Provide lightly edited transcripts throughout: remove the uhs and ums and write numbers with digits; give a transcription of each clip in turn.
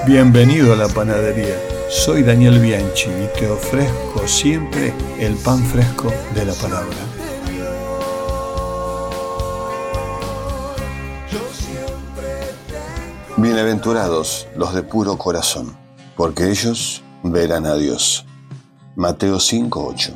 Bienvenido a la panadería. Soy Daniel Bianchi y te ofrezco siempre el pan fresco de la palabra. Bienaventurados los de puro corazón, porque ellos verán a Dios. Mateo 5:8.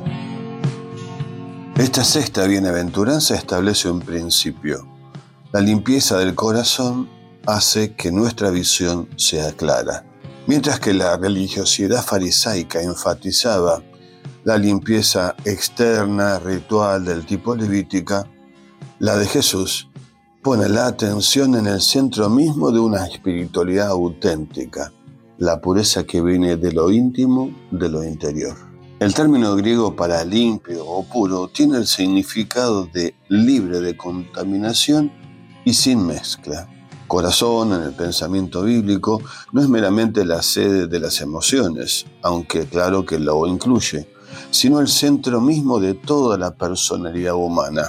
Esta sexta bienaventuranza establece un principio. La limpieza del corazón hace que nuestra visión sea clara. Mientras que la religiosidad farisaica enfatizaba la limpieza externa, ritual del tipo levítica, la de Jesús pone la atención en el centro mismo de una espiritualidad auténtica, la pureza que viene de lo íntimo, de lo interior. El término griego para limpio o puro tiene el significado de libre de contaminación y sin mezcla. Corazón, en el pensamiento bíblico, no es meramente la sede de las emociones, aunque claro que lo incluye, sino el centro mismo de toda la personalidad humana,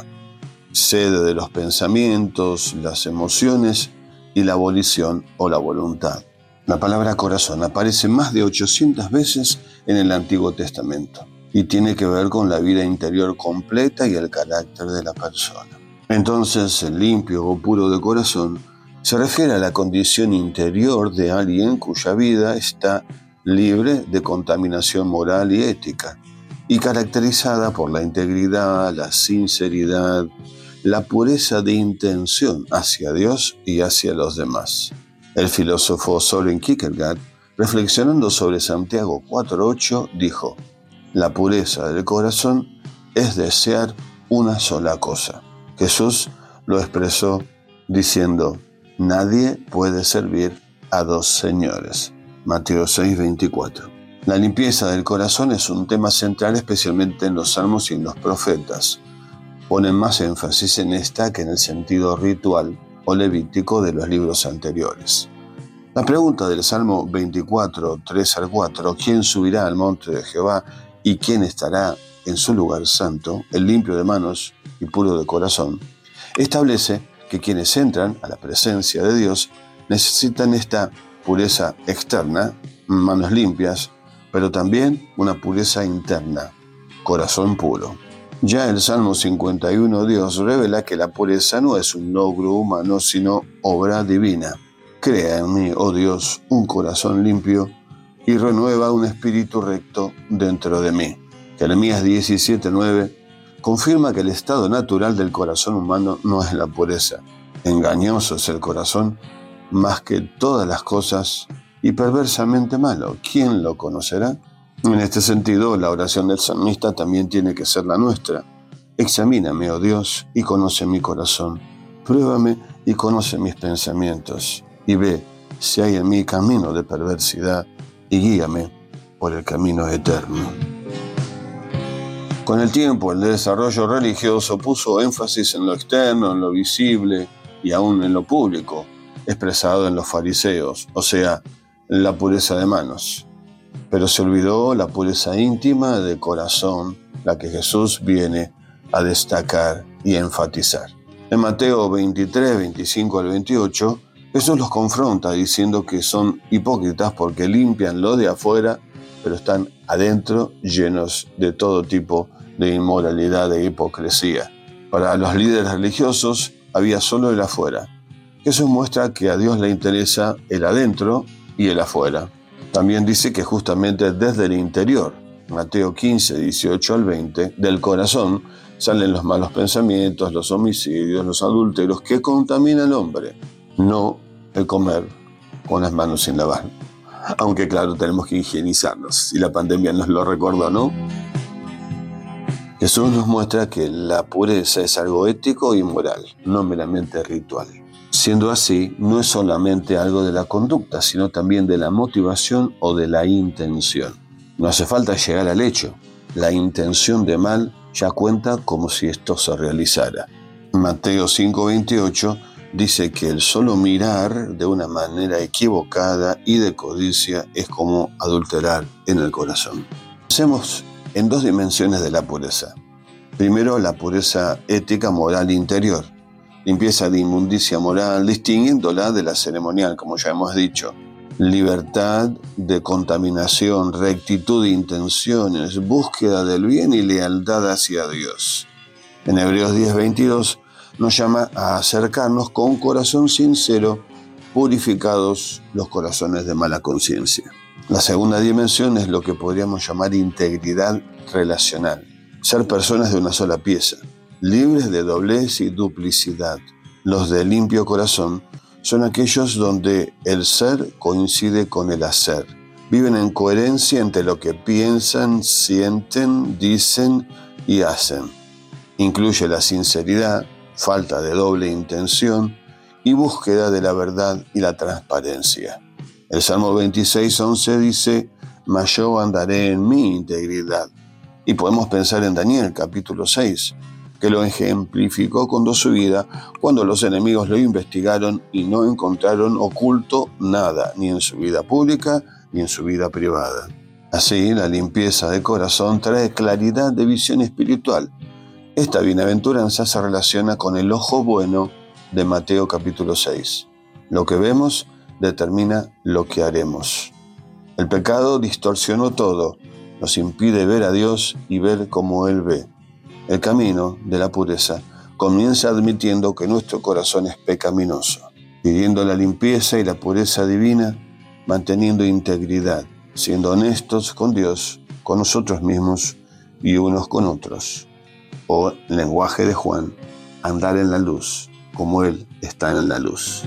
sede de los pensamientos, las emociones y la volición o la voluntad. La palabra corazón aparece más de 800 veces en el Antiguo Testamento y tiene que ver con la vida interior completa y el carácter de la persona. Entonces, el limpio o puro de corazón se refiere a la condición interior de alguien cuya vida está libre de contaminación moral y ética y caracterizada por la integridad, la sinceridad, la pureza de intención hacia Dios y hacia los demás. El filósofo Søren Kierkegaard, reflexionando sobre Santiago 4:8, dijo: la pureza del corazón es desear una sola cosa. Jesús lo expresó diciendo: nadie puede servir a dos señores. Mateo 6:24. La limpieza del corazón es un tema central especialmente en los salmos y en los profetas. Ponen más énfasis en esta que en el sentido ritual o levítico de los libros anteriores. La pregunta del Salmo 24, 3 al 4, ¿quién subirá al monte de Jehová y quién estará en su lugar santo, el limpio de manos y puro de corazón? Establece que quienes entran a la presencia de Dios necesitan esta pureza externa, manos limpias, pero también una pureza interna, corazón puro. Ya el Salmo 51, Dios revela que la pureza no es un logro humano, sino obra divina. Crea en mí, oh Dios, un corazón limpio y renueva un espíritu recto dentro de mí. Jeremías 17:9 confirma que el estado natural del corazón humano no es la pureza. Engañoso es el corazón más que todas las cosas y perversamente malo. ¿Quién lo conocerá? En este sentido, la oración del salmista también tiene que ser la nuestra. Examíname, oh Dios, y conoce mi corazón. Pruébame y conoce mis pensamientos. Y ve si hay en mí camino de perversidad y guíame por el camino eterno. Con el tiempo, el desarrollo religioso puso énfasis en lo externo, en lo visible y aún en lo público, expresado en los fariseos, o sea, la pureza de manos. Pero se olvidó la pureza íntima de corazón, la que Jesús viene a destacar y enfatizar. En Mateo 23, 25 al 28, Jesús los confronta diciendo que son hipócritas porque limpian lo de afuera, pero están adentro llenos de todo tipo de inmoralidad e hipocresía. Para los líderes religiosos había solo el afuera. Jesús muestra que a Dios le interesa el adentro y el afuera. También dice que justamente desde el interior, Mateo 15, 18 al 20, del corazón salen los malos pensamientos, los homicidios, los adúlteros que contaminan al hombre, no el comer con las manos sin lavar. Aunque claro, tenemos que higienizarnos, y la pandemia nos lo recordó, ¿no? Jesús nos muestra que la pureza es algo ético y moral, no meramente ritual. Siendo así, no es solamente algo de la conducta, sino también de la motivación o de la intención. No hace falta llegar al hecho. La intención de mal ya cuenta como si esto se realizara. Mateo 5:28 dice que el solo mirar de una manera equivocada y de codicia es como adulterar en el corazón. Pensemos en dos dimensiones de la pureza. Primero, la pureza ética, moral interior. Limpieza de inmundicia moral, distinguiéndola de la ceremonial, como ya hemos dicho. libertad de contaminación, rectitud de intenciones, búsqueda del bien y lealtad hacia Dios. En Hebreos 10:22 nos llama a acercarnos con un corazón sincero, purificados los corazones de mala conciencia. La segunda dimensión es lo que podríamos llamar integridad relacional. Ser personas de una sola pieza, libres de doblez y duplicidad. Los de limpio corazón son aquellos donde el ser coincide con el hacer. Viven en coherencia entre lo que piensan, sienten, dicen y hacen. Incluye la sinceridad, falta de doble intención y búsqueda de la verdad y la transparencia. El Salmo 26:11 dice: «Mas yo andaré en mi integridad». Y podemos pensar en Daniel, capítulo 6, que lo ejemplificó con su vida cuando los enemigos lo investigaron y no encontraron oculto nada, ni en su vida pública ni en su vida privada. Así, la limpieza de corazón trae claridad de visión espiritual. Esta bienaventuranza se relaciona con el ojo bueno de Mateo capítulo 6. Lo que vemos determina lo que haremos. El pecado distorsionó todo, nos impide ver a Dios y ver como Él ve. El camino de la pureza comienza admitiendo que nuestro corazón es pecaminoso, pidiendo la limpieza y la pureza divina, manteniendo integridad, siendo honestos con Dios, con nosotros mismos y unos con otros. O, en lenguaje de Juan, andar en la luz, como Él está en la luz.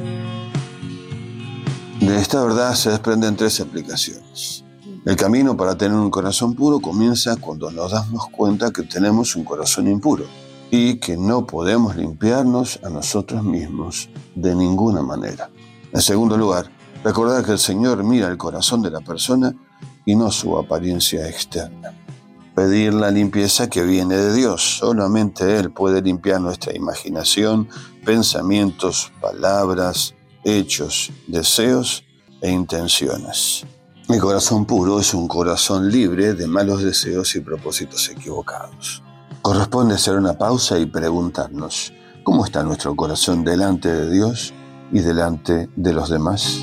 De esta verdad se desprenden 3 aplicaciones. El camino para tener un corazón puro comienza cuando nos damos cuenta que tenemos un corazón impuro y que no podemos limpiarnos a nosotros mismos de ninguna manera. En segundo lugar, recordar que el Señor mira el corazón de la persona y no su apariencia externa. Pedir la limpieza que viene de Dios. Solamente Él puede limpiar nuestra imaginación, pensamientos, palabras, hechos, deseos e intenciones. El corazón puro es un corazón libre de malos deseos y propósitos equivocados. Corresponde hacer una pausa y preguntarnos: ¿cómo está nuestro corazón delante de Dios y delante de los demás?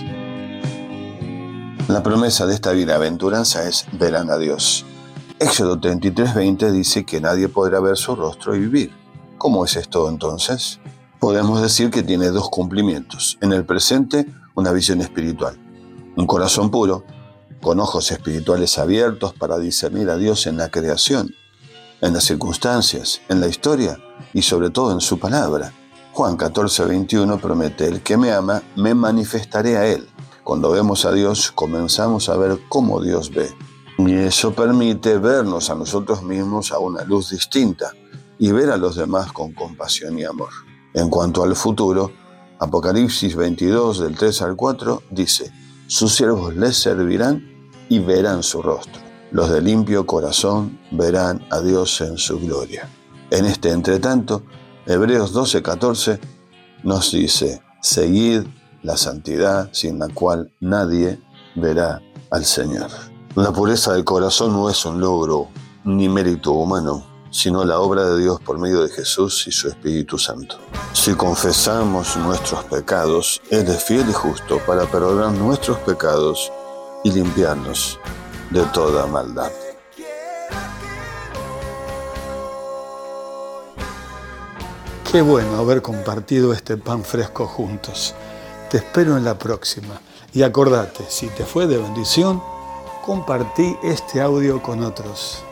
La promesa de esta bienaventuranza es: verán a Dios. Éxodo 33:20 dice que nadie podrá ver su rostro y vivir. ¿Cómo es esto entonces? Podemos decir que tiene 2 cumplimientos. En el presente, una visión espiritual. Un corazón puro, con ojos espirituales abiertos para discernir a Dios en la creación, en las circunstancias, en la historia y sobre todo en su palabra. Juan 14:21 promete: el que me ama, me manifestaré a Él. Cuando vemos a Dios, comenzamos a ver cómo Dios ve. Y eso permite vernos a nosotros mismos a una luz distinta y ver a los demás con compasión y amor. En cuanto al futuro, Apocalipsis 22, del 3 al 4, dice: sus siervos les servirán y verán su rostro. Los de limpio corazón verán a Dios en su gloria. En este entretanto, Hebreos 12:14 nos dice: seguid la santidad sin la cual nadie verá al Señor. La pureza del corazón no es un logro ni mérito humano, sino la obra de Dios por medio de Jesús y su Espíritu Santo. Si confesamos nuestros pecados, Él es fiel y justo para perdonar nuestros pecados y limpiarnos de toda maldad. Qué bueno haber compartido este pan fresco juntos. Te espero en la próxima. Y acordate, si te fue de bendición, compartí este audio con otros.